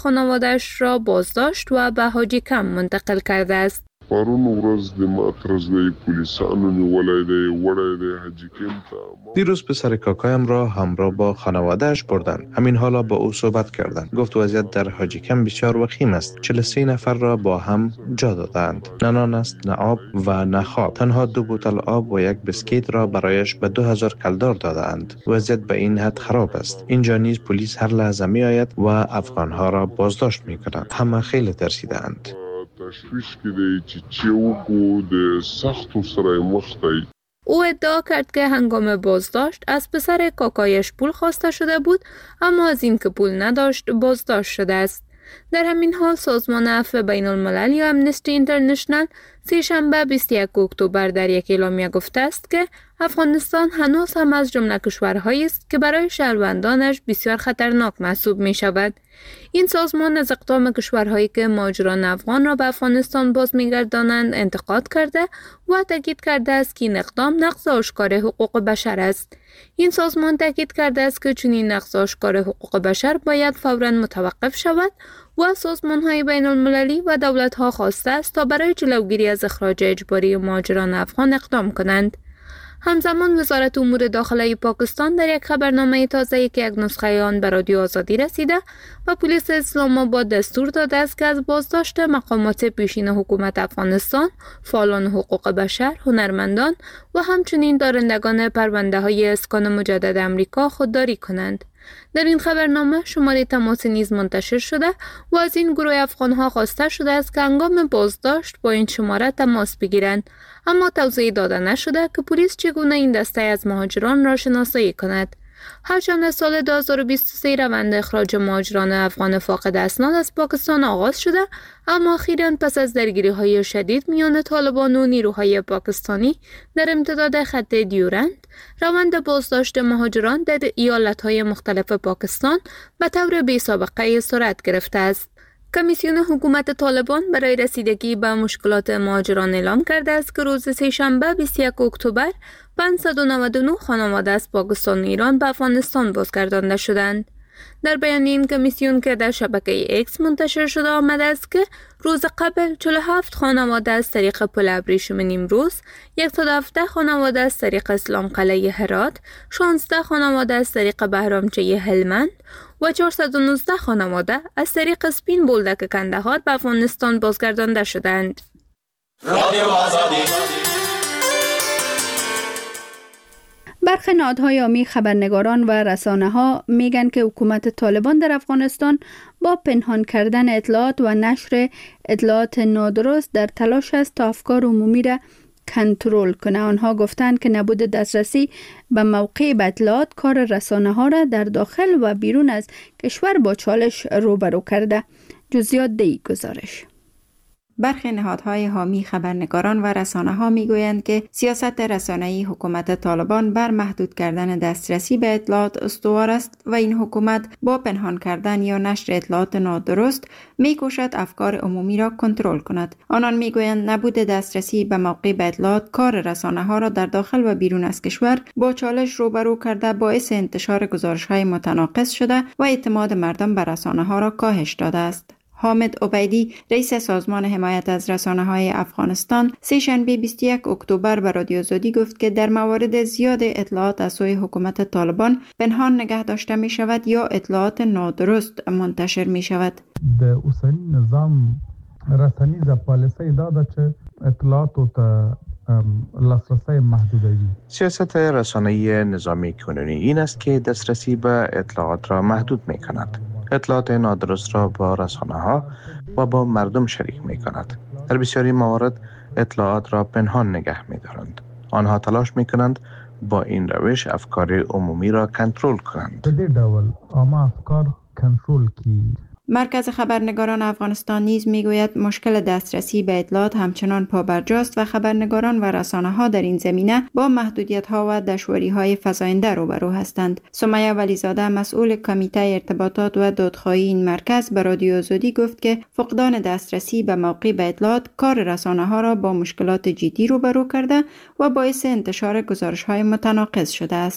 خانواده‌اش را بازداشت و به حاجی کم منتقل کرده است. پرون ورځ د ماترز د پولیسانو نیولای دی وړای دی حاجی کم ته. دیروز پسر کاکایم را همراه با خانواده‌اش بردند. همین حالا با او صحبت کردند. گفت وضعیت در حاجی کم بسیار وخیم است. 43 نفر را با هم جا دادند. نه نان است، نه آب و نه خواب. تنها 2 بوتل آب و 1 بسکیت را برایش به 2000 کلدار دادند. وضعیت به این حد خراب است. اینجا نیز پلیس هر لحظه می آید و افغانها را بازداشت می کنند. همه خیلی ترسیدند. تشویش کې دی چې وکړو د سختو سره مخ دی. او ادعا کرد که هنگام بازداشت از پسر کاکایش پول خواسته شده بود، اما از این که پول نداشت بازداشت شده است. در همین حال سازمان عفو بین الملل یا امنستی اینترنشنل سه‌شنبه 21 اکتبر در یک اعلامیه گفته است که افغانستان هنوز هم از جمله کشورهایی است که برای شهروندانش بسیار خطرناک محسوب می شود. این سازمان از اقدام کشورهایی که مهاجران افغان را به افغانستان باز می‌گردانند انتقاد کرده و تاکید کرده است که این اقدام نقض آشکار حقوق بشر است. این سازمان تاکید کرده است که چنین نقض آشکار حقوق بشر باید فوراً متوقف شود و سازمان‌های بین المللی و دولت‌ها خواسته است تا برای جلوگیری از اخراج اجباری مهاجران افغان اقدام کنند. همزمان وزارت امور داخلی پاکستان در یک خبرنامه تازه‌ای که یک نسخه آن به رادیو آزادی رسیده و پلیس اسلام آباد دستور داده است که از بازداشت مقامات پیشین حکومت افغانستان، فعالان حقوق بشر، هنرمندان و همچنین دارندگان پرونده‌های اسکان مجدد امریکا خودداری کنند. در این خبرنامه شماره تماس نیز منتشر شده و از این گروه افغان‌ها خواسته شده است که هنگام بازداشت با این شماره تماس بگیرند، اما توضیح داده نشده که پلیس چگونه این دسته از مهاجران را شناسایی کند. هرچند از سال 2023 روند اخراج مهاجران افغان فاقد اسناد از پاکستان آغاز شده، اما اخیراً پس از درگیری‌های شدید میان طالبان و نیروهای پاکستانی در امتداد خط دیورند، روند بازداشت مهاجران در ایالت‌های مختلف پاکستان به طور بی‌سابقه سرعت گرفته است. کمیسیون حکومت طالبان برای رسیدگی به مشکلات مهاجران اعلام کرده است که روز سه‌شنبه 21 اکتبر 599 خانواده از پاکستان و ایران به افغانستان بازگردانده شدند. در بیان این کمیسیون که در شبکه ایکس منتشر شده آمده است که روز قبل 47 خانواده از طریق پل ابریشم نیمروز، 117 خانواده از طریق اسلام قلعه هرات، 16 خانواده از طریق بهرامچه هلمند و 419 خانواده از طریق سپین بولدک کندهار به افغانستان بازگردانده شدند. برخی نهادهای عامی، خبرنگاران و رسانه‌ها میگن که حکومت طالبان در افغانستان با پنهان کردن اطلاعات و نشر اطلاعات نادرست در تلاش است تا افکار عمومی را کنترل کنه. آنها گفتند که نبود دسترسی به موقع اطلاعات کار رسانه‌ها را در داخل و بیرون از کشور با چالش روبرو کرده. جزئیات دی گزارش. برخی نهادهای حامی، خبرنگاران و رسانه‌ها میگویند که سیاست رسانه‌ای حکومت طالبان بر محدود کردن دسترسی به اطلاعات استوار است و این حکومت با پنهان کردن یا نشر اطلاعات نادرست می‌کوشد افکار عمومی را کنترل کند. آنان میگویند نبود دسترسی به موقع به اطلاعات کار رسانه‌ها را در داخل و بیرون از کشور با چالش روبرو کرده باعث انتشار گزارش‌های متناقض شده و اعتماد مردم به رسانه‌ها را کاهش داده است. حامد عبیدی، رئیس سازمان حمایت از رسانه‌های افغانستان، سه‌شنبه 21 اکتبر به رادیو آزادی گفت که در موارد زیاد اطلاعات از سوی حکومت طالبان پنهان نگه داشته می شود یا اطلاعات نادرست منتشر می شود. د اوسنی نظام رسنیز پالیسی داده چې اطلاعاتو ته لاسرسی محدودوي. سیاست رسانه‌ای نظامی کنونی این است که دسترسی به اطلاعات را محدود می کند. اطلاعات نادرست را با رسانه‌ها و با مردم شریک می کند. در بسیاری موارد اطلاعات را پنهان نگه می دارند. آنها تلاش می کنند با این روش افکار عمومی را کنترل کنند. به دې ډول عامه افکار کنترل کی. مرکز خبرنگاران افغانستان نیز میگوید مشکل دسترسی به اطلاعات همچنان پابرجاست و خبرنگاران و رسانه‌ها در این زمینه با محدودیت‌ها و دشواری‌های فزاینده روبرو هستند. سمیه ولیزاده، مسئول کمیته ارتباطات و دادخواهی این مرکز، به رادیو آزادی گفت که فقدان دسترسی به موقع به اطلاعات کار رسانه‌ها را با مشکلات جدی روبرو کرده و باعث انتشار گزارش‌های متناقض شده است.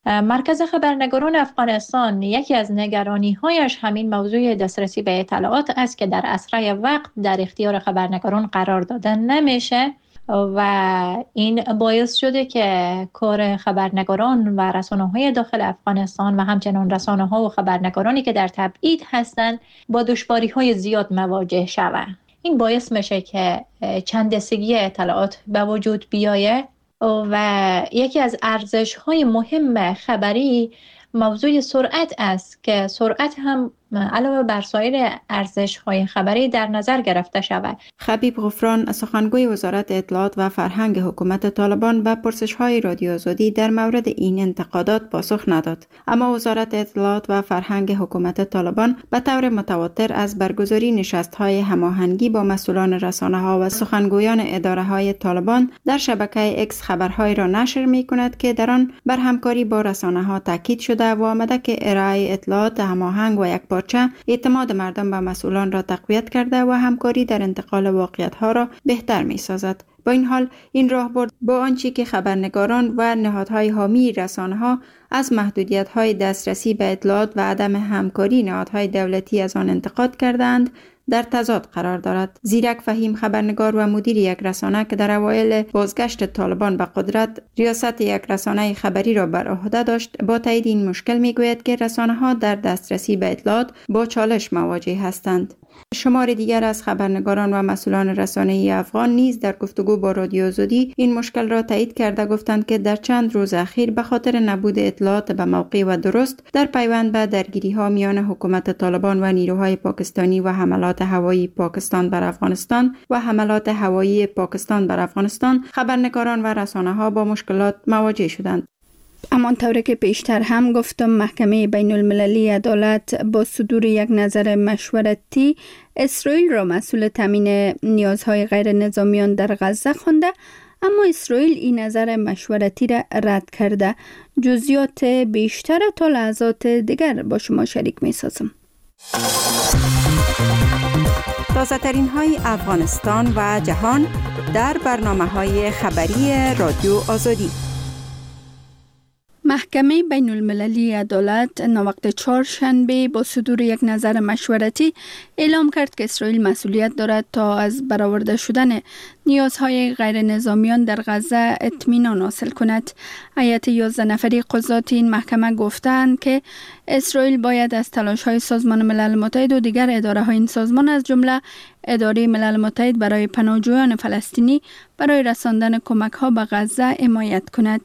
مرکز خبرنگاران افغانستان یکی از نگرانی‌هایش همین موضوع دسترسی به اطلاعات است که در اسرع وقت در اختیار خبرنگاران قرار داده نمیشه و این باعث شده که کار خبرنگاران و رسانه‌های داخل افغانستان و همچنان رسانه‌ها و خبرنگارانی که در تبعید هستند با دشواری‌های زیاد مواجه شوند. این باعث میشه که چند دستگی اطلاعات به وجود بیاید و یکی از ارزش‌های مهم خبری موضوع سرعت است که سرعت هم علاوه بر سایر ارزش‌های خبری در نظر گرفته شود. خبیب غفران سخنگوی وزارت اطلاعات و فرهنگ حکومت طالبان به پرسش‌های رادیو آزادی در مورد این انتقادات پاسخ نداد، اما وزارت اطلاعات و فرهنگ حکومت طالبان به طور متواتر از برگزاری نشست‌های هماهنگی با مسئولان رسانه‌ها و سخنگویان اداره‌های طالبان در شبکه اکس خبرهای را نشر می‌کند که در آن بر همکاری با رسانه‌ها تاکید شده و آمده که ارائه اطلاعات هماهنگ و یکپارچه اعتماد مردم به مسئولان را تقویت کرده و همکاری در انتقال واقعیت‌ها را بهتر می‌سازد. با این حال این راهبرد با آنچه که خبرنگاران و نهادهای حامی رسانه‌ها از محدودیت‌های دسترسی به اطلاعات و عدم همکاری نهادهای دولتی از آن انتقاد کردند در تضاد قرار دارد. زیرک فهیم خبرنگار و مدیر یک رسانه که در اوایل بازگشت طالبان به قدرت ریاست یک رسانه خبری را بر عهده داشت، با تایید این مشکل میگوید که رسانه‌ها در دسترسی به اطلاعات با چالش مواجه هستند. شمار دیگر از خبرنگاران و مسئولان رسانه‌ای افغان نیز در گفتگو با رادیو آزادی این مشکل را تایید کرده گفتند که در چند روز اخیر به خاطر نبود اطلاعات به موقع و درست در پیوند به درگیری‌ها میان حکومت طالبان و نیروهای پاکستانی و حملات هوایی پاکستان بر افغانستان خبرنگاران و رسانه‌ها با مشکلات مواجه شدند. همانطور که پیشتر هم گفتم، محکمه بین المللی عدالت با صدور یک نظر مشورتی اسرائیل را مسئول تامین نیازهای غیر نظامیان در غزه خوانده، اما اسرائیل این نظر مشورتی را رد کرده. جزئیات بیشتر تا لحظات دیگر با شما شریک می سازم. تازه ترین های افغانستان و جهان در برنامه های خبری رادیو آزادی. محکمه بین المللی عدالت نوقت چهارشنبه با صدور یک نظر مشورتی اعلام کرد که اسرائیل مسئولیت دارد تا از برآورده شدن نیازهای غیر نظامیان در غزه اطمینان حاصل کند. هیئت 11 نفری قضات این محکمه گفتند که اسرائیل باید از تلاش‌های سازمان ملل متحد و دیگر اداره‌های این سازمان از جمله اداره ملل متحد برای پناهجویان فلسطینی برای رساندن کمک‌ها به غزه حمایت کند.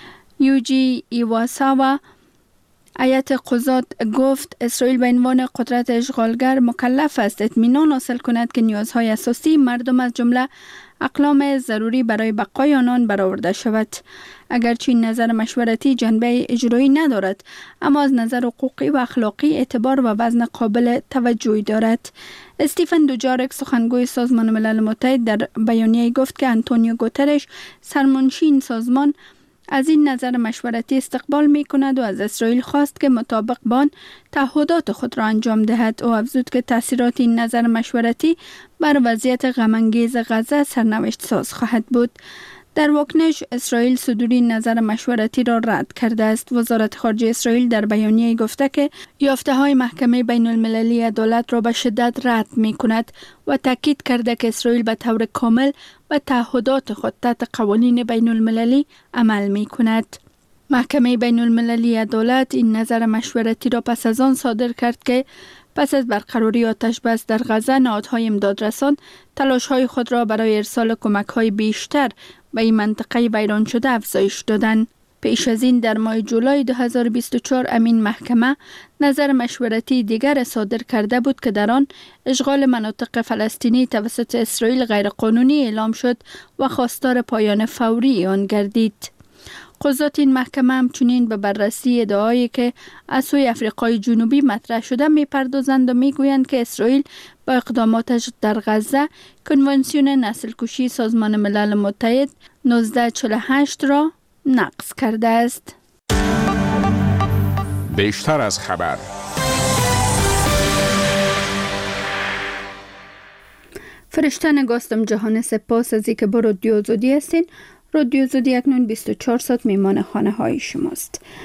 یوجی ایواساوا هیئت قضات گفت اسرائیل به عنوان قدرت اشغالگر مکلف است اطمینان حاصل کند که نیازهای اساسی مردم از جمله اقلام ضروری برای بقای آنان برآورده شود. اگرچه این نظر مشورتی جنبه اجرایی ندارد، اما از نظر حقوقی و اخلاقی اعتبار و وزن قابل توجهی دارد. استیفن دوجارک سخنگوی سازمان ملل متحد در بیانیه گفت که آنتونیو گوترش سرمنشی این سازمان از این نظر مشورتی استقبال می کند و از اسرائیل خواست که مطابق با آن تعهدات خود را انجام دهد. او افزود که تاثیرات این نظر مشورتی بر وضعیت غم‌انگیز غزه سرنوشت ساز خواهد بود. در واکنش اسرائیل صدور این نظر مشورتی را رد کرده است. وزارت خارجه اسرائیل در بیانیه گفته که یافته‌های محکمه بین المللی عدالت را به شدت رد می کند و تاکید کرده که اسرائیل به طور کامل و تعهدات خود تحت قوانین بین المللی عمل می کند. محکمه بین المللی عدالت این نظر مشورتی را پس از آن صادر کرد که پس از برقراری آتش بس در غزه، نهادهای امدادرسان تلاش‌های خود را برای ارسال کمک‌های بیشتر به این منطقه ویران شده افزایش دادند. پیش از این در ماه جولای 2024 امین محکمه نظر مشورتی دیگر صادر کرده بود که در آن اشغال مناطق فلسطینی توسط اسرائیل غیرقانونی اعلام شد و خواستار پایان فوری آن گردید. قضات این محکمه همچنین به بررسی ادعایی که از سوی آفریقای جنوبی مطرح شده می‌پردازند و می‌گویند که اسرائیل با اقداماتش در غزه کنوانسیون نسل کشی سازمان ملل متحد 1948 را نقض کرده است. بیشتر از خبر. فرشته گاستم جهان سپاس از اینکه با رادیو آزادی هستین. رادیو آزادی اکنون 24 ساعت میمان خانه های شماست.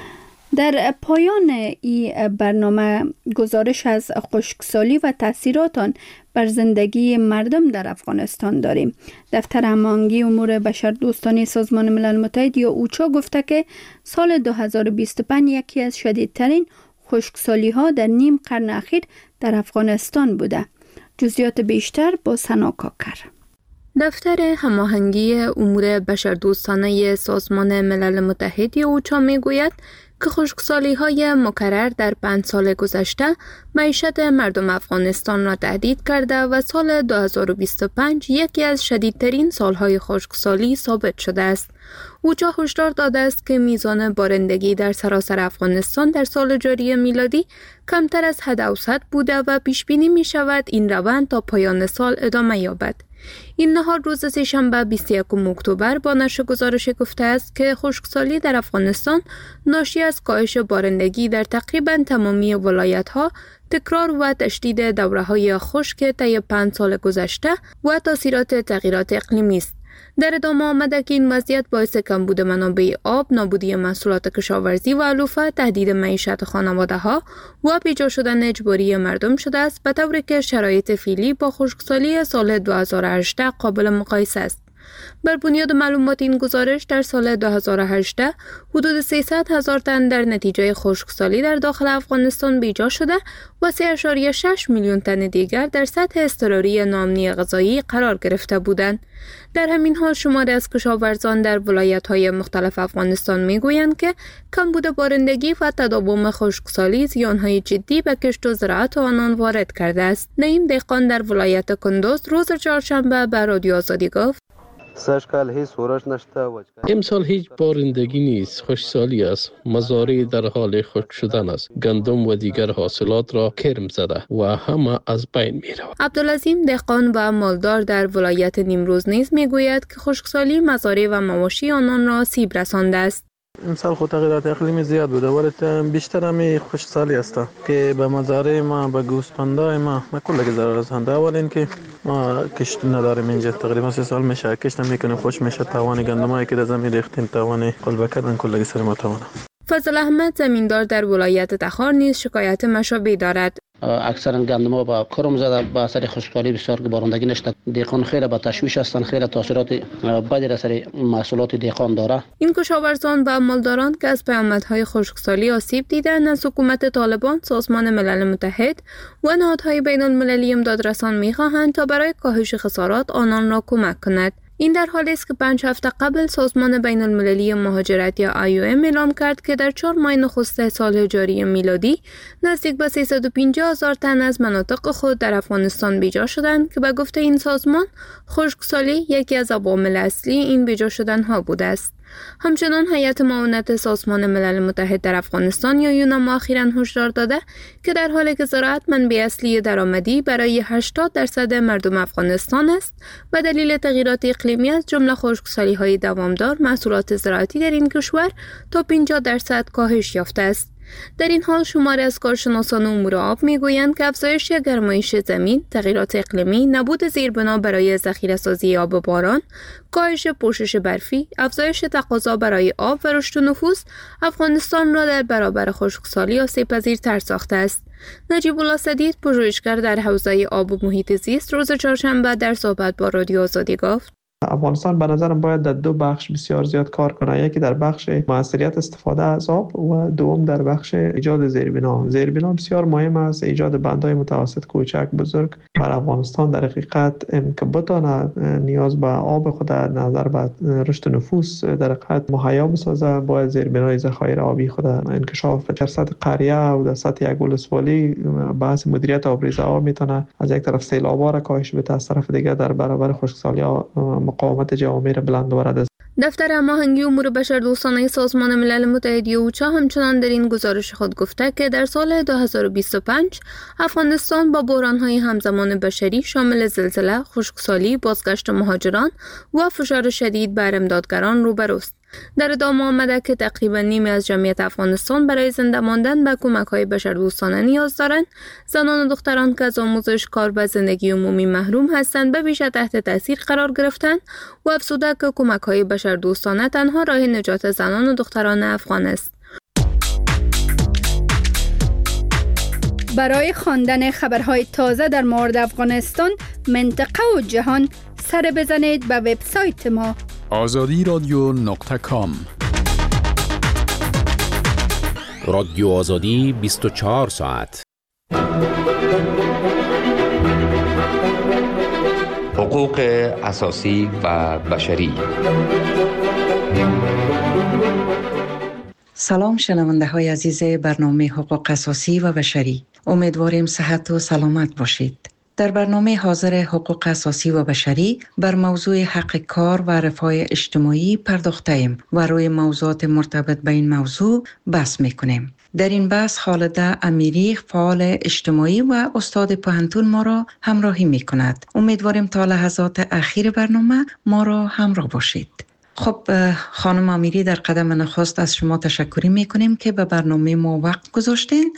در پایان این برنامه گزارش از خشکسالی و تاثیرات آن بر زندگی مردم در افغانستان داریم. دفتر هماهنگی امور بشردوستانه سازمان ملل متحد یا اوچا گفته که سال 2025 یکی از شدیدترین خشکسالی ها در نیم قرن اخیر در افغانستان بوده. جزئیات بیشتر با سنا کاکر. دفتر هماهنگی امور بشردوستانه سازمان ملل متحد یا اوچا میگوید که خشکسالی‌های مکرر در 5 سال گذشته معیشت مردم افغانستان را تهدید کرده و سال 2025 یکی از شدیدترین سالهای خشکسالی ثابت شده است. اوچا هشدار داده است که میزان بارندگی در سراسر افغانستان در سال جاری میلادی کمتر از حد اوسط بوده و پیش بینی می شود این روند تا پایان سال ادامه یابد. این نهار روز سه‌شنبه 21 اکتبر با نشر گزارش گفته است که خشکسالی در افغانستان ناشی از کاهش بارندگی در تقریباً تمامی ولایت‌ها، تکرار و تشدید دوره‌های خشک طی 5 سال گذشته و تاثیرات تغییرات اقلیمی است. در ادامه آمده که این وضعیت باعث کمبود منابع آب، نابودی محصولات کشاورزی و علوفه، تهدید معیشت خانواده‌ها و بیجا شدن اجباری مردم شده است، به طوری که شرایط فعلی با خشکسالی سال 2018 قابل مقایسه است. بر بنیاد معلومات این گزارش در سال 2018 حدود 300,000 تن در نتیجه خشکسالی در داخل افغانستان بیجا شده و 3.6 میلیون تن دیگر در سطح اضطراری ناامنی غذایی قرار گرفته بودند. در همین حال شماری از کشاورزان در ولایت‌های مختلف افغانستان میگویند که کمبود بارندگی و تداوم خشکسالی زیان‌های جدی به کشت و زراعت آنان وارد کرده است. نعیم دهقان در ولایت کندوز روز چهارشنبه به رادیو آزادی گفت: امسال هیچ بارندگی نیست، خشکسالی است. مزارع در حال خشک شدن است. گندم و دیگر حاصلات را کرم زده و همه از بین می رود. عبدالعظیم دهقان و مالدار در ولایت نیمروز نیز می گوید که خشکسالی مزارع و مواشی آنان را آسیب رسانده است. امسال خود تغییرات اقلیمی زیاد بوده ولی بیشتر همی خشکسالی است که به مزارع ما، به گوسفندای ما کلی ضرر رسانده. اول اینکه ما کشت نداریم اینجا، تقریبا 3 سال میشه کشت نمیکنیم، خوش میشه. توان گندمایی که در زمین ریختیم توان قلبه کردن کلی سر ما توانه. فضل احمد زمیندار در ولایت تخار نیز شکایت مشابهی دارد. اکثرا گندم‌ها با کرم زده به اثر خشکسالی بسیار که بارندگی نشده. دهقان خیلی با تشویش هستند، خیلی تاثیرات بدی در سر محصولات دهقان داره. این کشاورزان و مالداران که از پیامدهای خشکسالی آسیب دیدند از حکومت طالبان، سازمان ملل متحد و نهادهای بین‌المللی امدادرسان می‌خواهند تا برای کاهش خسارات آنان را کمک کند. این در حالی است که 5 هفته قبل سازمان بین‌المللی مهاجرت یا IOM اعلام کرد که در 4 ماه نخست سال جاری میلادی نزدیک به 350,000 تن از مناطق خود در افغانستان بیجا شدند که به گفته این سازمان خشکسالی یکی از عوامل اصلی این بیجا شدن‌ها بوده است. همچنان هیئت معاونت سازمان ملل متحد در افغانستان یا یونما اخیراً هشدار داده که در حالی که زراعت منبع اصلی درآمدی برای 80% مردم افغانستان است و دلیل تغییرات اقلیمی از جمله خشکسالی‌های دوامدار، محصولات زراعتی در این کشور تا 50% کاهش یافته است. در این حال شماری از کارشناسان امور آب میگویند که افزایش گرمایش زمین، تغییرات اقلیمی، نبود زیربنا برای ذخیره‌سازی آب باران، کاهش پوشش برفی، افزایش تقاضا برای آب و رشد نفوس افغانستان را در برابر خشکسالی آسیب‌پذیرتر ساخته است. نجیب الله صدید، پژوهشگر در حوزه آب و محیط زیست، روز چهارشنبه در صحبت با رادیو آزادی گفت: افغانستان به نظرم باید در 2 بخش بسیار زیاد کار کنه. یکی در بخش موثریت استفاده از آب و دوم در بخش ایجاد زیربنا. زیربنا بسیار مهم است. ایجاد بندهای متوسط، کوچک، بزرگ بر افغانستان در حقیقت که بتونه نیاز به آب خود در نظر به رشد نفوس در حقیقت مهیا بسازه، باید زیربنای ذخایر آبی خود انکشاف در سطح قریه و در سطح یک ولسوالی. بحث مدیریت آبریزه آب میتونه از یک طرف سیلاب‌ها را کاهش بده، از طرف دیگر در برابر خشکسالی مقاومت جوامع را بلند آورد. دفتر هماهنگی امور بشردوستانه سازمان ملل متحد اوچا همچنان در این گزارش خود گفته که در سال 2025 افغانستان با بحران‌های همزمان بشری شامل زلزله، خشکسالی، بازگشت مهاجران و فشار شدید بر امدادگران روبروست. در ادامه آمده که تقریبا نیمی از جمعیت افغانستان برای زنده ماندن به کمک‌های بشردوستانه نیاز دارند. زنان و دختران که از آموزش، کار و زندگی عمومی محروم هستند به ویژه تحت تاثیر قرار گرفتند و افزوده که کمک‌های بشردوستانه تنها راه نجات زنان و دختران افغان است. برای خواندن خبرهای تازه در مورد افغانستان، منطقه و جهان سر بزنید به وبسایت ما azadiradyo.com. رادیو آزادی 24 ساعت. حقوق اساسی و بشری. سلام شنونده های عزیز برنامه حقوق اساسی و بشری. امیدواریم صحت و سلامت باشید. در برنامه حاضر حقوق اساسی و بشری بر موضوع حق کار و رفاه اجتماعی پرداخته‌ایم و روی موضوعات مرتبط به این موضوع بحث می‌کنیم. در این بحث خالده امیری، فعال اجتماعی و استاد پوهنتون ما را همراهی می‌کند. امیدواریم تا لحظات اخیر برنامه ما را همراه باشید. خب خانم امیری، در قدم نخست از شما تشکر میکنیم که به برنامه ما وقت گذاشتین.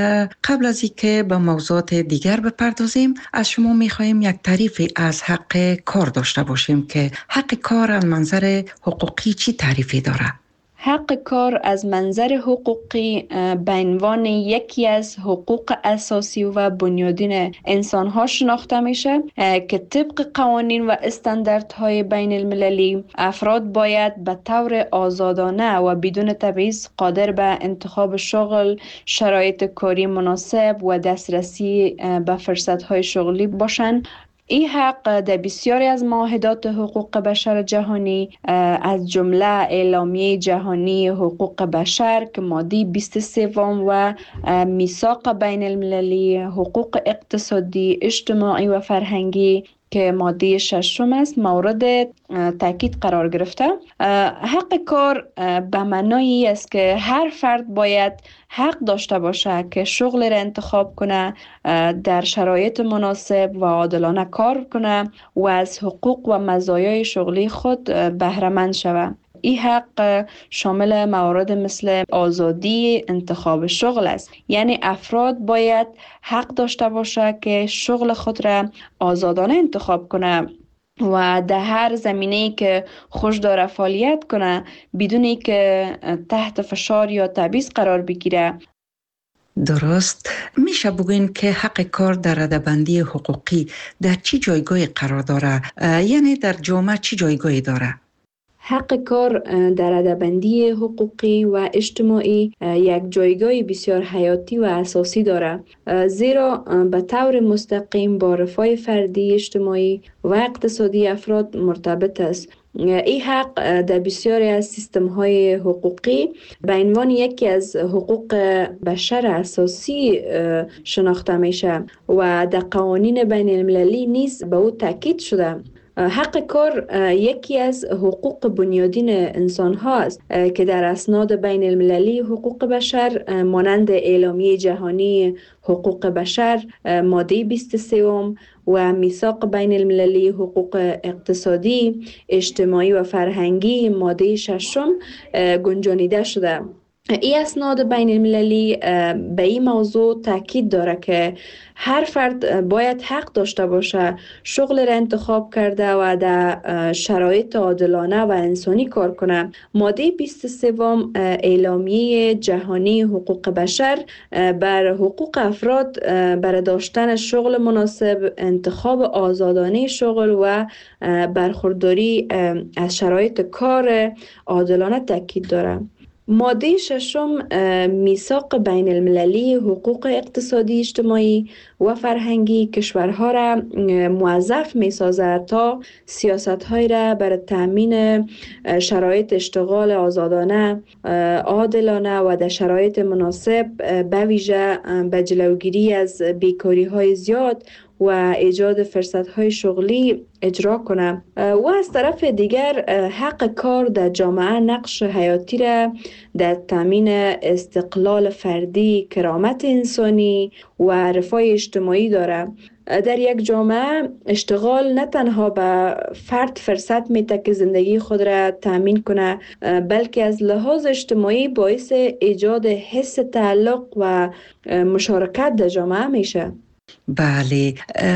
قبل از اینکه به موضوعات دیگر بپردازیم، از شما میخواهیم یک تعریفی از حق کار داشته باشیم که حق کار از منظر حقوقی چی تعریفی داره؟ حق کار از منظر حقوقی به عنوان یکی از حقوق اساسی و بنیادین انسان‌ها شناخته میشه که طبق قوانین و استانداردهای بین المللی افراد باید به طور آزادانه و بدون تبعیض قادر به انتخاب شغل، شرایط کاری مناسب و دسترسی به فرصت‌های شغلی باشند. این حق در بسیاری از معاهدات حقوق بشر جهانی از جمله اعلامیه جهانی حقوق بشر که ماده 23 و میثاق بین المللی حقوق اقتصادی، اجتماعی و فرهنگی که ماده 6 است مورد تاکید قرار گرفته. حق کار به معنای است که هر فرد باید حق داشته باشه که شغل را انتخاب کنه، در شرایط مناسب و عادلانه کار کنه و از حقوق و مزایای شغلی خود بهره مند شود. این حق شامل موارد مثل آزادی انتخاب شغل است، یعنی افراد باید حق داشته باشه که شغل خود را آزادانه انتخاب کنه و در هر زمینه‌ای که خوش داره فعالیت کنه بدون که تحت فشار یا تبعیض قرار بگیره. درست. میشه بگوین که حق کار در رده‌بندی حقوقی در چی جایگاهی قرار داره؟ یعنی در جامعه چی جایگاهی داره؟ حق کار در رده‌بندی حقوقی و اجتماعی یک جایگاه بسیار حیاتی و اساسی دارد، زیرا به طور مستقیم با رفاه فردی، اجتماعی و اقتصادی افراد مرتبط است. این حق در بسیاری از سیستم‌های حقوقی به عنوان یکی از حقوق بشر اساسی شناخته میشه و در قوانین بین المللی نیز به او تاکید شده. حق کار یکی از حقوق بنیادین انسان هاست که در اسناد بین المللی حقوق بشر مانند اعلامیه جهانی حقوق بشر ماده 23 و میثاق بین المللی حقوق اقتصادی، اجتماعی و فرهنگی ماده 6 گنجانیده شده. این اسناد بین المللی به این موضوع تاکید داره که هر فرد باید حق داشته باشه شغل را انتخاب کرده و در شرایط عادلانه و انسانی کار کنه. ماده 23 اعلامیه جهانی حقوق بشر بر حقوق افراد برای داشتن شغل مناسب، انتخاب آزادانه شغل و برخورداری از شرایط کار عادلانه تاکید داره. ماده 6 میثاق بین المللی حقوق اقتصادی، اجتماعی و فرهنگی کشورها را موظف می سازد تا سیاست‌های را برای تأمین شرایط اشتغال آزادانه، عادلانه و در شرایط مناسب به ویژه به جلوگیری از بیکاری‌های زیاد و ایجاد فرصت‌های شغلی اجرا کنه و از طرف دیگر حق کار در جامعه نقش حیاتی را در تامین استقلال فردی، کرامت انسانی و رفاه اجتماعی داره. در یک جامعه اشتغال نه تنها به فرد فرصت میده که زندگی خود را تامین کنه، بلکه از لحاظ اجتماعی باعث ایجاد حس تعلق و مشارکت در جامعه میشه. بله،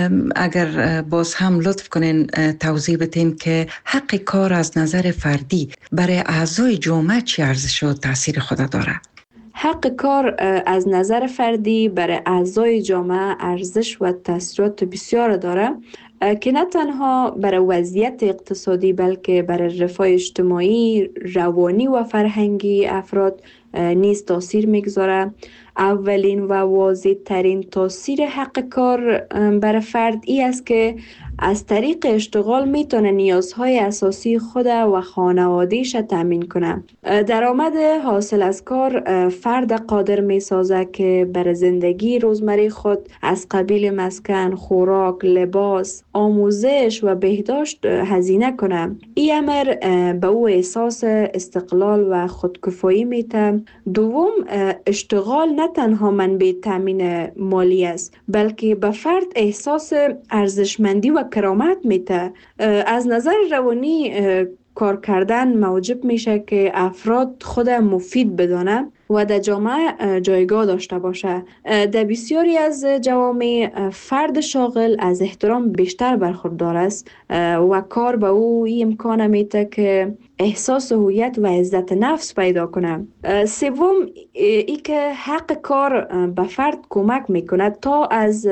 اگر باز هم لطف کنین توضیح بدین که حق کار از نظر فردی برای اعضای جامعه چی ارزش و تاثیر خود داره؟ حق کار از نظر فردی برای اعضای جامعه ارزش و تاثیرات بسیار داره که نه تنها برای وضعیت اقتصادی بلکه برای رفاه اجتماعی، روانی و فرهنگی افراد نیز تاثیر میگذاره. اولین و واضح ترین تاثیر حق کار برای فرد ای است که از طریق اشتغال میتونه نیازهای اساسی خود و خانوادهش تامین کنه. درآمد حاصل از کار فرد قادر میسازه که برای زندگی روزمره خود از قبیل مسکن، خوراک، لباس، آموزش و بهداشت هزینه کنه. این امر به او احساس استقلال و خودکفایی میده. دوم، اشتغال نه تنها منبع تامین مالی است بلکه به فرد احساس ارزشمندی و کرامت میده. از نظر روانی کار کردن موجب میشه که افراد خود مفید بدانه و در جامعه جایگاه داشته باشه. در بسیاری از جوامع فرد شاغل از احترام بیشتر برخوردار است و کار به او این امکان میده که احساس هویت و عزت نفس پیدا کنه. سوم، ای که حق کار به فرد کمک میکنه تا از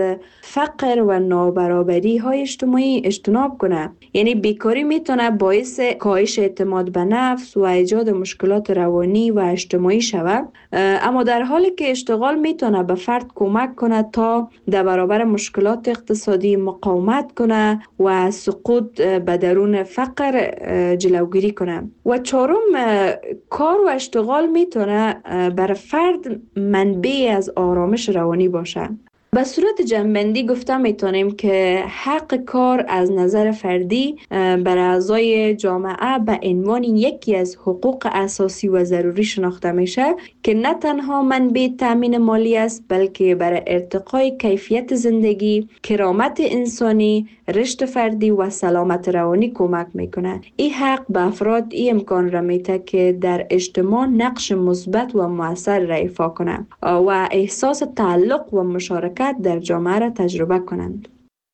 فقر و نابرابری های اجتماعی اجتناب کنه. یعنی بیکاری میتونه باعث کاهش اعتماد به نفس و ایجاد مشکلات روانی و اجتماعی شود، اما در حالی که اشتغال میتونه به فرد کمک کنه تا در برابر مشکلات اقتصادی مقاومت کنه و سقوط به درون فقر جلوگیری کنه. و چهارم، کار و اشتغال میتونه برای فرد منبع از آرامش روانی باشه. به صورت جمع‌بندی گفته میتونیم که حق کار از نظر فردی برای اعضای جامعه به عنوان یکی از حقوق اساسی و ضروری شناخته میشه که نه تنها منبع تامین مالی است بلکه برای ارتقای کیفیت زندگی، کرامت انسانی، رشد فردی و سلامت روانی کمک میکنه. این حق به افراد این امکان را میده که در اجتماع نقش مثبت و مؤثر را ایفا کنند و احساس تعلق و مشارکت در جامعه را تجربه کنند.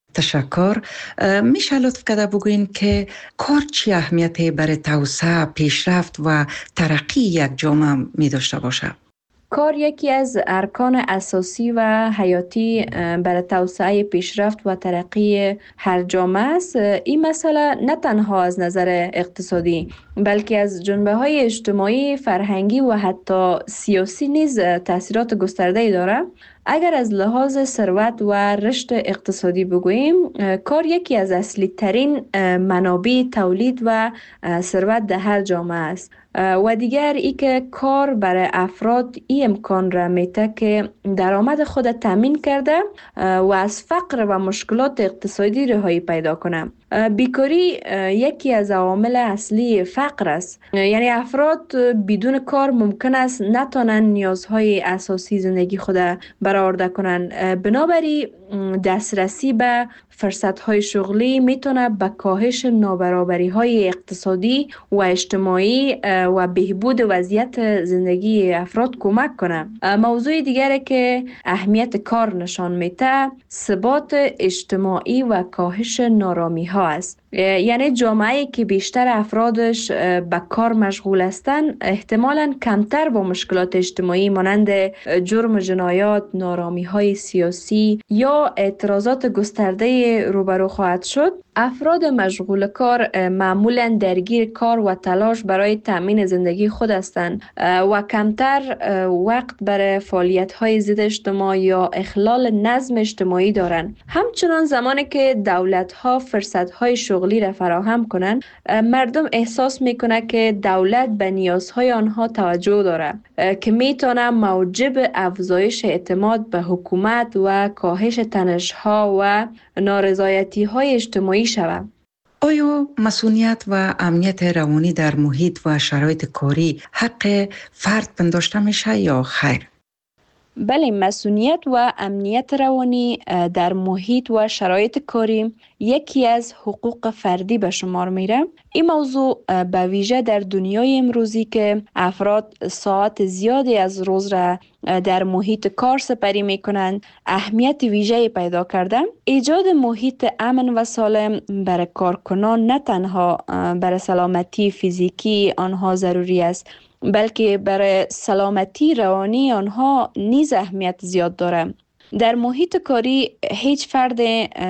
تشکر. میشه لطف کرده بگوین که کار چی اهمیتی برای توسعه، پیشرفت و ترقی یک جامعه می داشته باشه؟ کار یکی از ارکان اساسی و حیاتی برای توسعه، پیشرفت و ترقی هر جامعه است. این مسئله نه تنها از نظر اقتصادی بلکه از جنبه‌های اجتماعی، فرهنگی و حتی سیاسی نیز تأثیرات گسترده‌ای دارد. اگر از لحاظ ثروت و رشد اقتصادی بگوییم، کار یکی از اصلی ترین منابع تولید و ثروت در هر جامعه است. و دیگر ای که کار برای افراد این امکان را میده که درآمد خود تامین کرده و از فقر و مشکلات اقتصادی رهایی پیدا کنه. بیکاری یکی از عوامل اصلی فقر است. یعنی افراد بدون کار ممکن است نتوانند نیازهای اساسی زندگی خود برآورده کنند. بنابراین دسترسی به فرصت‌های شغلی میتونه به کاهش نابرابری‌های اقتصادی و اجتماعی و بهبود وضعیت زندگی افراد کمک کنه. موضوع دیگری که اهمیت کار نشان میده، ثبات اجتماعی و کاهش نارامی‌ها است. یعنی جامعه‌ای که بیشتر افرادش به کار مشغول هستند احتمالاً کمتر با مشکلات اجتماعی مانند جرم و جنایات، نارامی‌های سیاسی یا اعتراضات گسترده روبرو خواهد شد. افراد مشغول کار معمولاً درگیر کار و تلاش برای تأمین زندگی خود هستند و کمتر وقت برای فعالیت‌های ضد اجتماع یا اخلال نظم اجتماعی دارند. همچنان زمانی که دولت‌ها فرصت‌های شغلی را فراهم کنند، مردم احساس میکنه که دولت به نیازهای آنها توجه داره که میتونه موجب افزایش اعتماد به حکومت و کاهش تنش‌ها و نارضایتی‌های اجتماعی شود. آیا مسئولیت و امنیت روانی در محیط و شرایط کاری حق فرد پنداشته میشه یا خیر؟ بله، مسئولیت و امنیت روانی در محیط و شرایط کاری یکی از حقوق فردی به شمار میره. این موضوع به ویژه در دنیای امروزی که افراد ساعت زیادی از روز را در محیط کار سپری میکنند اهمیت ویژه‌ای پیدا کرده. ایجاد محیط امن و سالم برای کارکنان نه تنها برای سلامتی فیزیکی آنها ضروری است بلکه برای سلامتی روانی آنها نیز اهمیت زیاد دارد. در محیط کاری هیچ فرد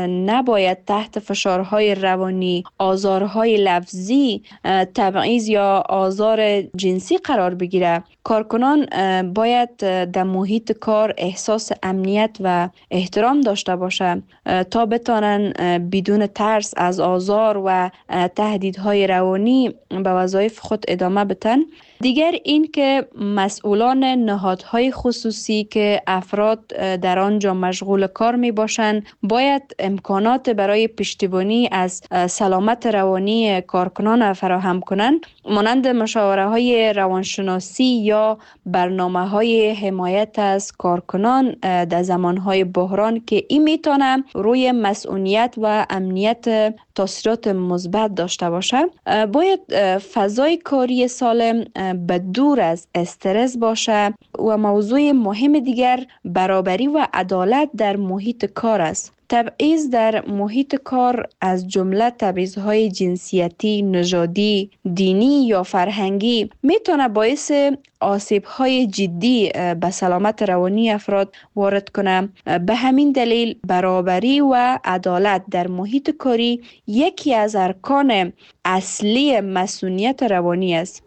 نباید تحت فشارهای روانی، آزارهای لفظی، تبعیض یا آزار جنسی قرار بگیرد. کارکنان باید در محیط کار احساس امنیت و احترام داشته باشند تا بتوانند بدون ترس از آزار و تهدیدهای روانی به وظایف خود ادامه بدن. دیگر این که مسئولان نهادهای خصوصی که افراد در آنجا مشغول کار می باشند باید امکانات برای پشتیبانی از سلامت روانی کارکنان فراهم کنند، مانند مشاوره های روانشناسی یا برنامه های حمایت از کارکنان در زمانهای بحران که این میتونه روی مسئولیت و امنیت تاثیرات مثبت داشته باشه. باید فضای کاری سالم به دور از استرس باشه و موضوع مهم دیگر برابری و عدالت در محیط کار است. تبعیض در محیط کار از جمله تبعیض‌های جنسیتی، نژادی، دینی یا فرهنگی میتونه باعث آسیب‌های جدی به سلامت روانی افراد وارد کنه. به همین دلیل برابری و عدالت در محیط کاری یکی از ارکان اصلی مسئولیت روانی است.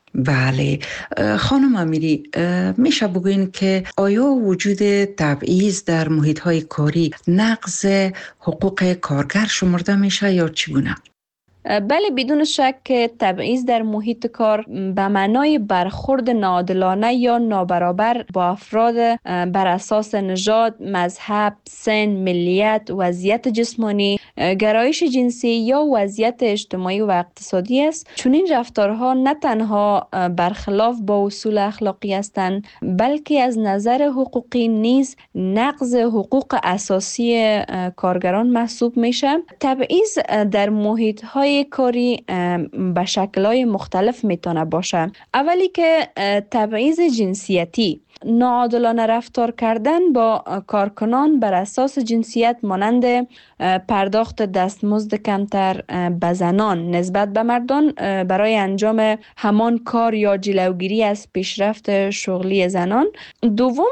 بله خانم امیری، میشه بگوین که آیا وجود تبعیض در محیط‌های کاری نقض حقوق کارگر شمرده میشه یا چگونه؟ بله، بدون شک تبعیض در محیط کار به معنای برخورد ناعادلانه یا نابرابر با افراد بر اساس نژاد، مذهب، سن، ملیت، وضعیت جسمانی، گرایش جنسی یا وضعیت اجتماعی و اقتصادی است. چون این رفتارها نه تنها برخلاف با اصول اخلاقی هستند، بلکه از نظر حقوقی نیز نقض حقوق اساسی کارگران محسوب میشه. تبعیض در محیط‌های کاری به شکل‌های مختلف میتونه باشه. اولی که تبعیض جنسیتی، ناعادلانه رفتار کردن با کارکنان بر اساس جنسیت، مانند پرداخت دستمزد کمتر به زنان نسبت به مردان برای انجام همان کار یا جلوگیری از پیشرفت شغلی زنان. دوم،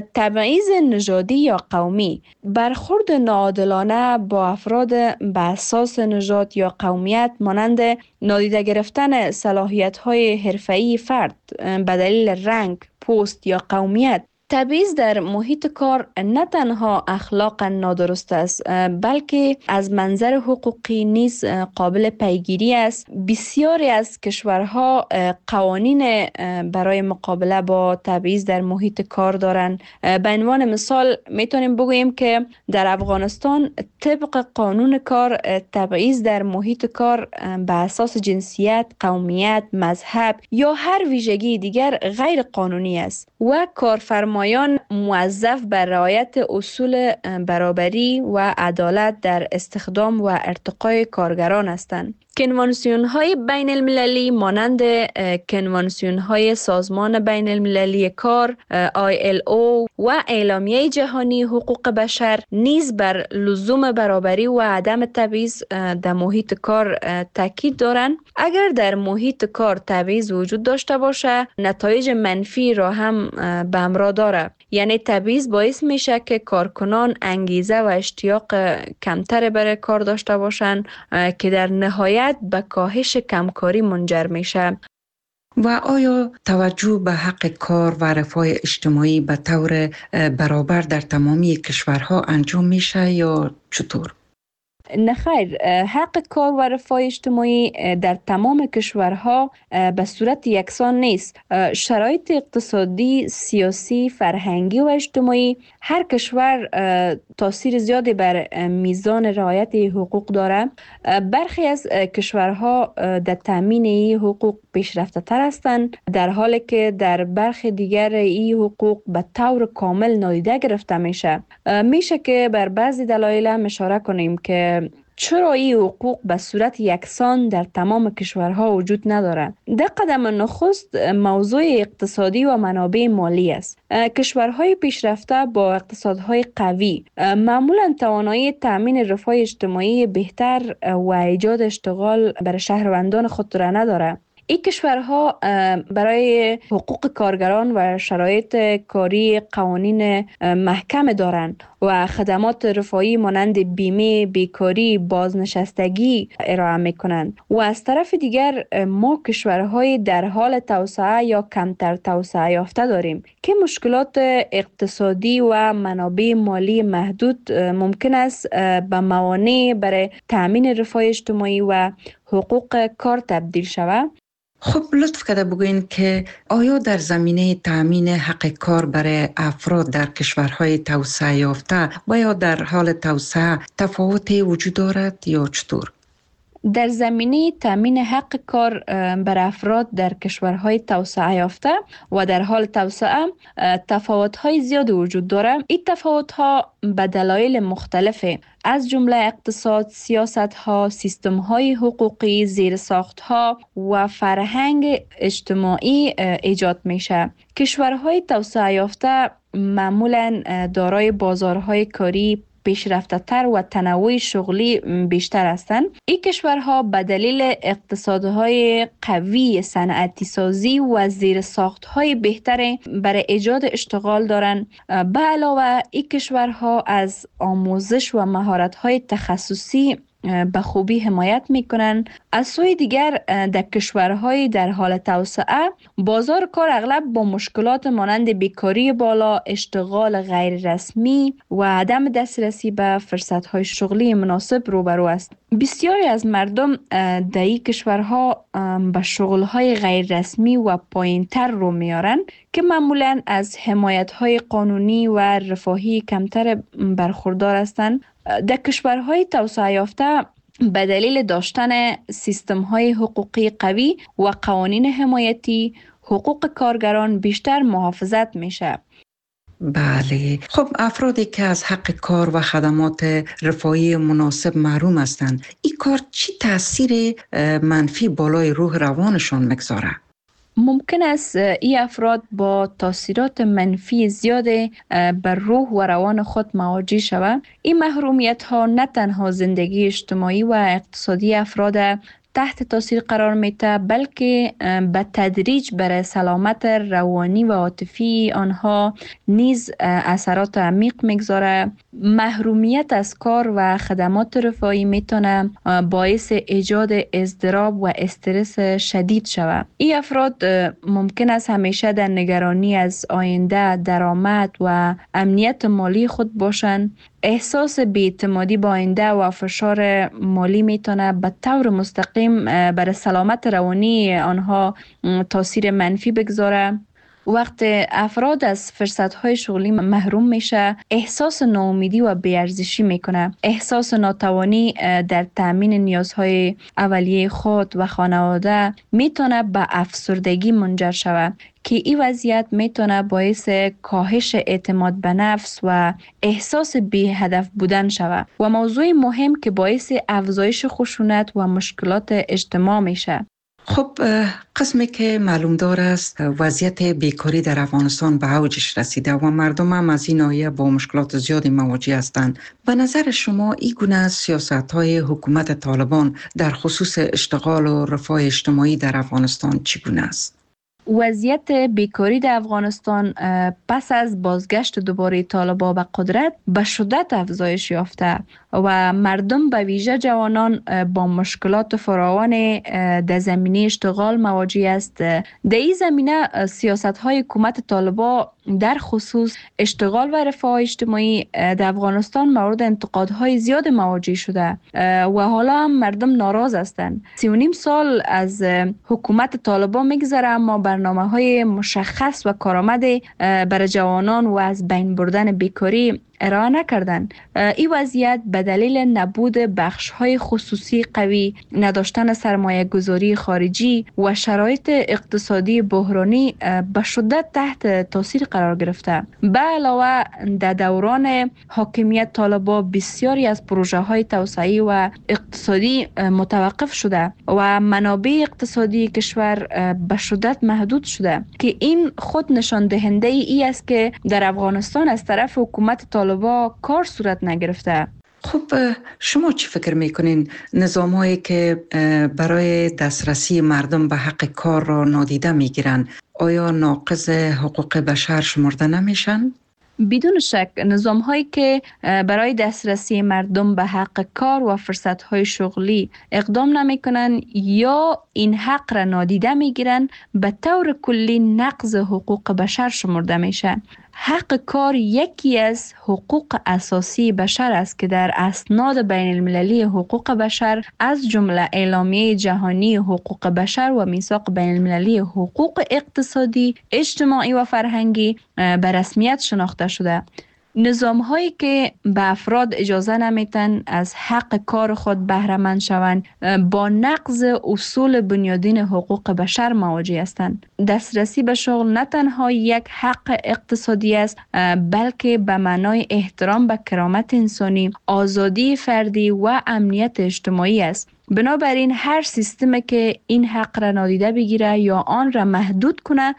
تبعیض نژادی یا قومی، برخورد ناعادلانه با افراد به اساس نژاد یا قومیت، مانند نادیده گرفتن صلاحیت‌های حرفه‌ای فرد به دلیل رنگ، پوست یا قومیت. تبعیض در محیط کار نه تنها اخلاقا نادرست است، بلکه از منظر حقوقی نیز قابل پیگیری است. بسیاری از کشورها قوانین برای مقابله با تبعیض در محیط کار دارند. به عنوان مثال میتونیم بگوییم که در افغانستان طبق قانون کار تبعیض در محیط کار به اساس جنسیت، قومیت، مذهب یا هر ویژگی دیگر غیر قانونی است و کارفرمایان موظف بر رعایت اصول برابری و عدالت در استخدام و ارتقای کارگران هستند. کنوانسیون های بین المللی مانند کنوانسیون های سازمان بین المللی کار ILO و اعلامیه جهانی حقوق بشر نیز بر لزوم برابری و عدم تبعیض در محیط کار تاکید دارند. اگر در محیط کار تبعیض وجود داشته باشه، نتایج منفی را هم به همراه داره. یعنی تبعیض باعث میشه که کارکنان انگیزه و اشتیاق کمتر برای کار داشته باشند که در نهایت به کاهش کمکاری منجر میشه. و آیا توجه به حق کار و رفاه اجتماعی به طور برابر در تمامی کشورها انجام میشه یا چطور؟ نه خیر، حق کار و رفاه اجتماعی در تمام کشورها به صورت یکسان نیست. شرایط اقتصادی، سیاسی، فرهنگی و اجتماعی هر کشور تاثیر زیادی بر میزان رعایت حقوق داره. برخی از کشورها در تامین این حقوق پیشرفته تر هستند، در حالی که در برخی دیگر این حقوق به طور کامل نادیده گرفته میشه. میشه که بر بعضی دلایل هم اشاره کنیم که چرا این حقوق به صورت یکسان در تمام کشورها وجود نداره. در قدم نخست موضوع اقتصادی و منابع مالی است. کشورهای پیشرفته با اقتصادهای قوی معمولا توانایی تامین رفاه اجتماعی بهتر و ایجاد اشتغال برای شهروندان خود را نداره. این کشورها برای حقوق کارگران و شرایط کاری قوانین محکم دارند و خدمات رفاهی مانند بیمه، بیکاری، بازنشستگی ارائه میکنند. و از طرف دیگر ما کشورهای در حال توسعه یا کمتر توسعه یافته داریم که مشکلات اقتصادی و منابع مالی محدود ممکن است به موانع برای تأمین رفاه اجتماعی و حقوق کار تبدیل شود. خب لطف کرده بگوین که آیا در زمینه تأمین حق کار برای افراد در کشورهای توسعه یافته و یا در حال توسعه تفاوتی وجود دارد یا چطور؟ در زمینه تامین حق کار بر افراد در کشورهای توسعه یافته و در حال توسعه تفاوت‌های زیاد وجود دارد. این تفاوت‌ها به دلایل مختلفه، از جمله اقتصاد، سیاست‌ها، سیستم‌های حقوقی، زیرساخت‌ها و فرهنگ اجتماعی ایجاد میشه. کشورهای توسعه یافته معمولاً دارای بازارهای کاری پیشرفته تر و تنوع شغلی بیشتر هستند. این کشورها به دلیل اقتصادهای قوی، صنعتی سازی و زیرساختهای بهتر برای ایجاد اشتغال دارند. به علاوه این کشورها از آموزش و مهارت‌های تخصصی به خوبی حمایت میکنند. از سوی دیگر در کشورهای در حال توسعه بازار کار اغلب با مشکلات مانند بیکاری بالا، اشتغال غیر رسمی و عدم دسترسی به فرصتهای شغلی مناسب روبرو است. بسیاری از مردم در این کشورها به شغلهای غیر رسمی و پایینتر رو میارن که معمولاً از حمایت‌های قانونی و رفاهی کمتر برخوردار هستند. در کشورهای توسعه یافته به دلیل داشتن سیستم‌های حقوقی قوی و قوانین حمایتی، حقوق کارگران بیشتر محافظت میشه. بله، خب افرادی که از حق کار و خدمات رفاهی مناسب محروم هستند، این کار چی تاثیر منفی بالای روح روانشان میگذاره؟ ممکن است این افراد با تاثیرات منفی زیاد بر روح و روان خود مواجه شوند. این محرومیت ها نه تنها زندگی اجتماعی و اقتصادی افراد تحت تاثیر قرار میده، بلکه به تدریج بر سلامت روانی و عاطفی آنها نیز اثرات عمیق میگذاره. محرومیت از کار و خدمات رفاهی میتونه باعث ایجاد اضطراب و استرس شدید شود. این افراد ممکن است همیشه در نگرانی از آینده، درآمد و امنیت مالی خود باشند. احساس بی‌اعتمادی با آینده و فشار مالی میتونه به طور مستقیم بر سلامت روانی آنها تاثیر منفی بگذاره. وقت افراد از فرصت‌های شغلی محروم میشه، احساس ناامیدی و بی‌ارزشی میکنه. احساس ناتوانی در تامین نیازهای اولیه خود و خانواده میتونه به افسردگی منجر شود که این وضعیت میتونه باعث کاهش اعتماد به نفس و احساس بی هدف بودن شود و موضوع مهم که باعث افزایش خشونت و مشکلات اجتماع میشه. خب قسمی که معلوم دار است وضعیت بیکاری در افغانستان به اوجش رسیده و مردم هم از این ناحیه با مشکلات زیادی مواجه هستند. به نظر شما این گونه سیاست‌های حکومت طالبان در خصوص اشتغال و رفاه اجتماعی در افغانستان چگونه است؟ وضعیت بیکاری در افغانستان پس از بازگشت دوباره طالبان به قدرت به شدت افزایش یافته و مردم به ویژه جوانان با مشکلات فراوان در زمینه اشتغال مواجه است. در این زمینه سیاست‌های حکومت طالبان در خصوص اشتغال و رفاه اجتماعی در افغانستان مورد انتقادهای زیاد مواجه شده و حالا هم مردم ناراض هستند. 3.5 سال از حکومت طالبان میگذره اما برنامه‌های مشخص و کارآمد برای جوانان و از بین بردن بیکاری ارائه نکردن. این وضعیت به دلیل نبود بخش‌های خصوصی قوی، نداشتن سرمایه گذاری خارجی و شرایط اقتصادی بحرانی به شدت تحت تاثیر قرار گرفته. به علاوه در دوران حاکمیت طالبان بسیاری از پروژه‌های توسعه‌ای و اقتصادی متوقف شده و منابع اقتصادی کشور به شدت محدود شده که این خود نشان دهنده ای است که در افغانستان از طرف حکومت طالبان کار صورت نگرفته. خب شما چی فکر میکنین نظام هایی که برای دسترسی مردم به حق کار را نادیده میگیرن آیا ناقض حقوق بشر شمرده نمیشن؟ بدون شک نظام هایی که برای دسترسی مردم به حق کار و فرصت های شغلی اقدام نمی کنن یا این حق را نادیده می گیرن به طور کلی نقض حقوق بشر شمرده میشن. حق کار یکی از حقوق اساسی بشر است که در اسناد بین المللی حقوق بشر از جمله اعلامیه جهانی حقوق بشر و میثاق بین المللی حقوق اقتصادی، اجتماعی و فرهنگی به رسمیت شناخته شده. نظام هایی که به افراد اجازه نمیتن از حق کار خود بهره مند شوند با نقض اصول بنیادین حقوق بشر مواجه هستند. دسترسی به شغل نه تنها یک حق اقتصادی است بلکه به معنای احترام به کرامت انسانی، آزادی فردی و امنیت اجتماعی است. بنابراین هر سیستمی که این حق را نادیده بگیره یا آن را محدود کنه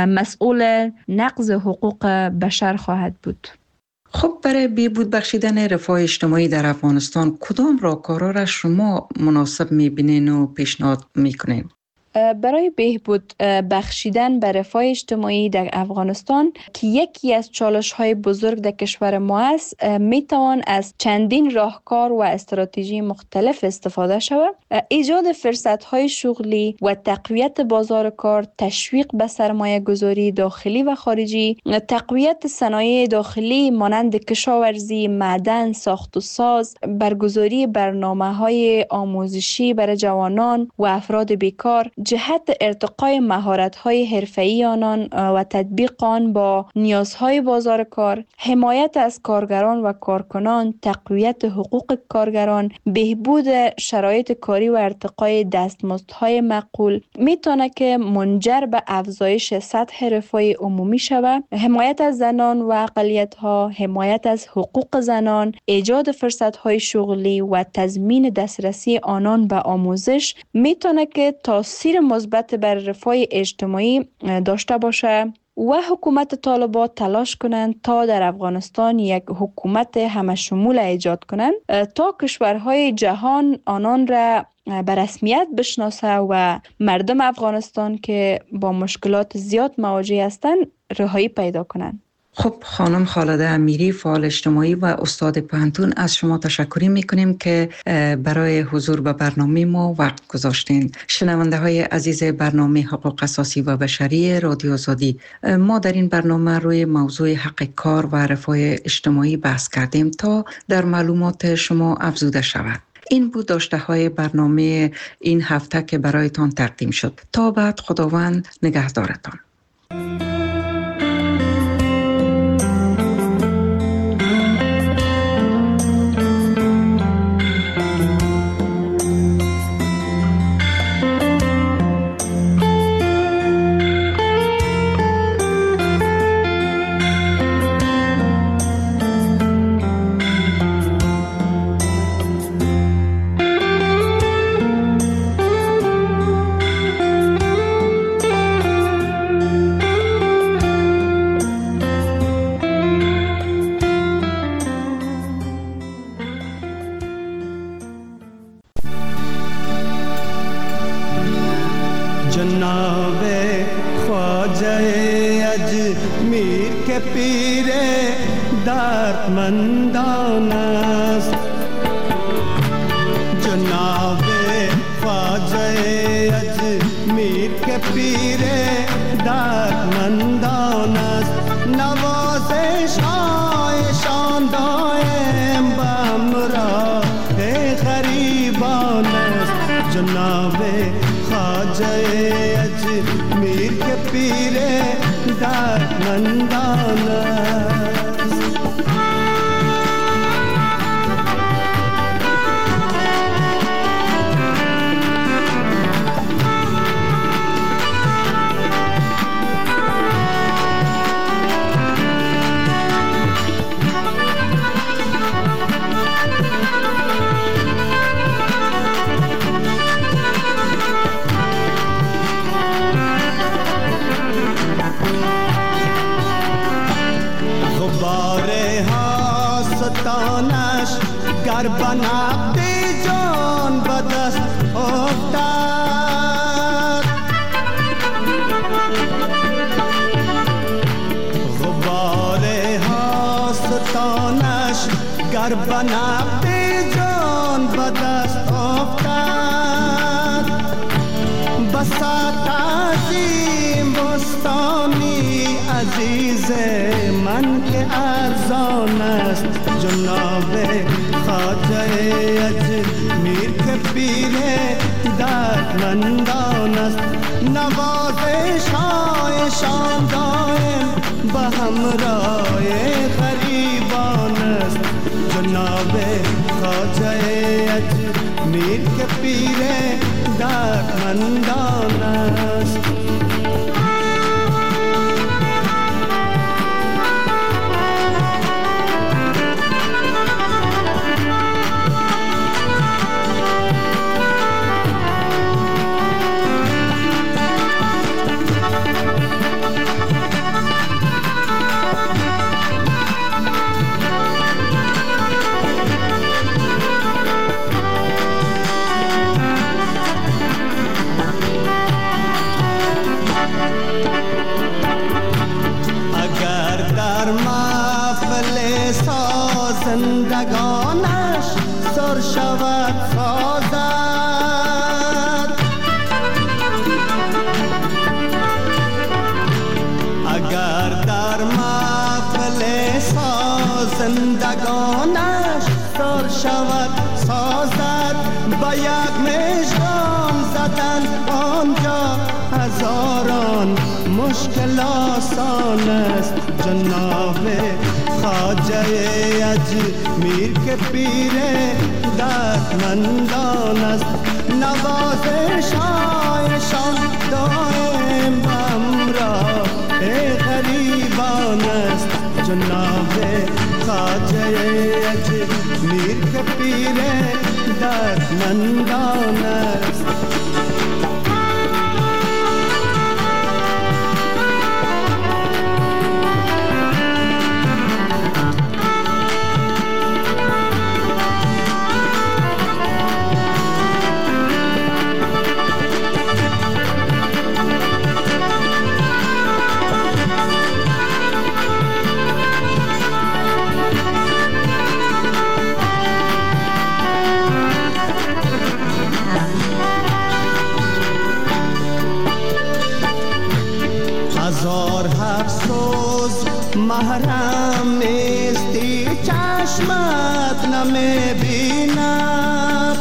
مسئول نقض حقوق بشر خواهد بود. خب برای بهبود بخشیدن رفاه اجتماعی در افغانستان کدام راهکارها را شما مناسب می‌بینین و پیشنهاد می‌کنین؟ برای بهبود بخشیدن به رفاه اجتماعی در افغانستان که یکی از چالش‌های بزرگ در کشور ما است، میتوان از چندین راهکار و استراتژی مختلف استفاده شود. ایجاد فرصت‌های شغلی و تقویت بازار کار، تشویق به سرمایه گذاری داخلی و خارجی، تقویت صنایع داخلی مانند کشاورزی، معدن، ساخت و ساز، برگزاری برنامه‌های آموزشی برای جوانان و افراد بیکار، جهت ارتقای مهارت‌های حرفه‌ای آنان و تطبیق آن با نیازهای بازار کار، حمایت از کارگران و کارکنان، تقویت حقوق کارگران، بهبود شرایط کاری و ارتقای دستمزدهای معقول میتونه که منجر به افزایش سطح رفاه عمومی شود. حمایت از زنان و اقلیت‌ها، حمایت از حقوق زنان، ایجاد فرصت‌های شغلی و تضمین دسترسی آنان به آموزش میتونه که تاثیر مثبت بر رفاه اجتماعی داشته باشه و حکومت طالبان تلاش کنند تا در افغانستان یک حکومت همه شمول ایجاد کنند تا کشورهای جهان آنان را به رسمیت بشناسه و مردم افغانستان که با مشکلات زیاد مواجه هستند رهایی پیدا کنند. خب خانم خالده امیری، فعال اجتماعی و استاد پوهنتون، از شما تشکر میکنیم که برای حضور به برنامه ما وقت گذاشتین. شنونده های عزیز برنامه حقوق اساسی و بشری رادیو آزادی، ما در این برنامه روی موضوع حق کار و رفاه اجتماعی بحث کردیم تا در معلومات شما افزوده شود. این بود داشته های برنامه این هفته که برایتان تقدیم شد. تا بعد، خداوند نگهدارتان. نقد جان به دست افتاد. غبار هاستانش گر به نقد جان به دست افتاد. بساط عظیم بستانی عزیز من که ارزان است، جناب خواجه اجمیر که پیر دردمندان است. نوازش هایشان دائم به همراه غریبان است، جناب خواجه اجمیر که پیر دردمندان است. زندگانش سر شود سازد. اگر در محفل زندگانش سر شود سازد، با یک مژگان زدن آنجا هزاران مشکل آسان است، جناب خواجه اجمیر که پیر دردمندان است. نوازش هایشان دائم به همراه غریبان است، جناب خواجه اجمیر که پیر دردمندان است. هزار هر سوز محرم نیستی، چشمت نمی بیند.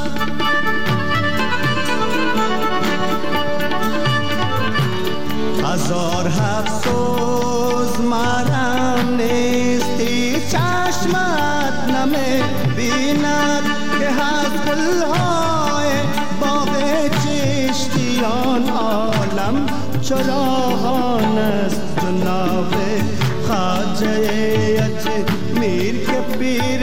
هزار هر سوز محرم نیستی، چشمت نمی بیند. که هست گلهای باغ چشتیان عالم چراغان است، جناب خواجه اجمیر که پیر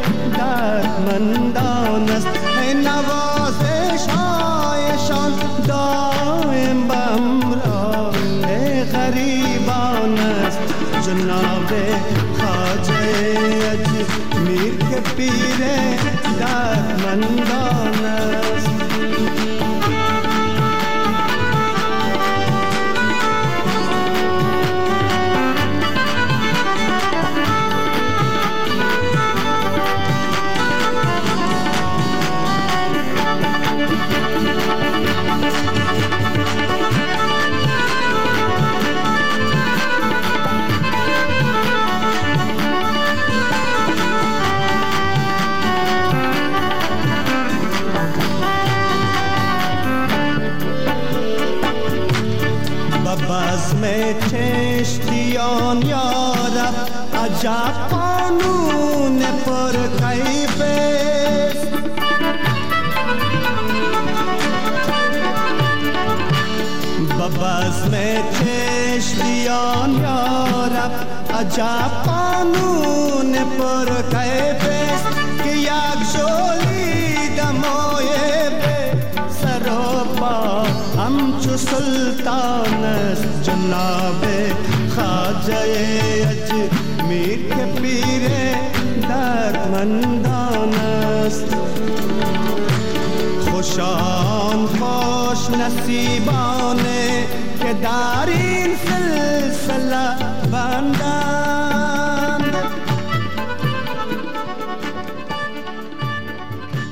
دردمندان است. نوازش هایشان دائم به همراه غریبان است، جناب خواجه اجمیر که پیر دردمندان است. بزم چشتیان یارب عجب قانون پر کیف است. بزم چشتیان یارب عجب قانون پر کیف است. که یک شولی دمای به سر و پا همچو سلطان است، جناب خواجه اجمیر که پیر دردمندان است. است. خوشان خوش نصیبانه که در این سلسله بندند.